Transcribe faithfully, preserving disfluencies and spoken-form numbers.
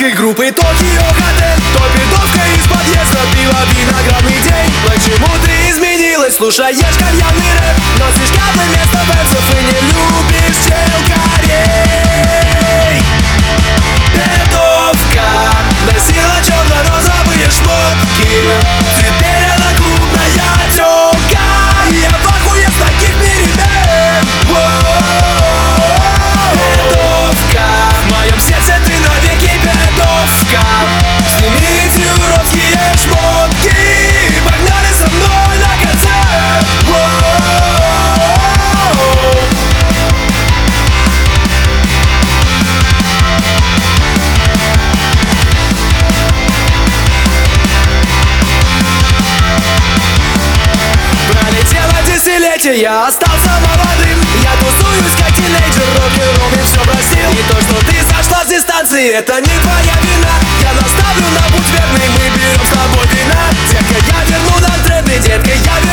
детской группы Токио Хотель, топидовка из подъезда, пила виноградный день. Почему ты изменилась, слушаешь кальянный рэп, носишь каплы вместо бензов и не любишь челкарей? Пидовка носила черно-розовые шмотки, теперь она клубная тёлка. Я в ахуе с таких перемен. Пидовка, в моем сердце ты навеки пидовка. Сними эти уродские шмотки, погнали со мной на концерт. Пролетело десятилетие, я остался молодым. Я тусуюсь как тинейджер, рок-н-ролл мне все простил. И то, что ты сошла с дистанции, это не твоя вина. Я наставлю на путь верный, мы берем с тобой вина. Детка, я верну нам тренды, детка, я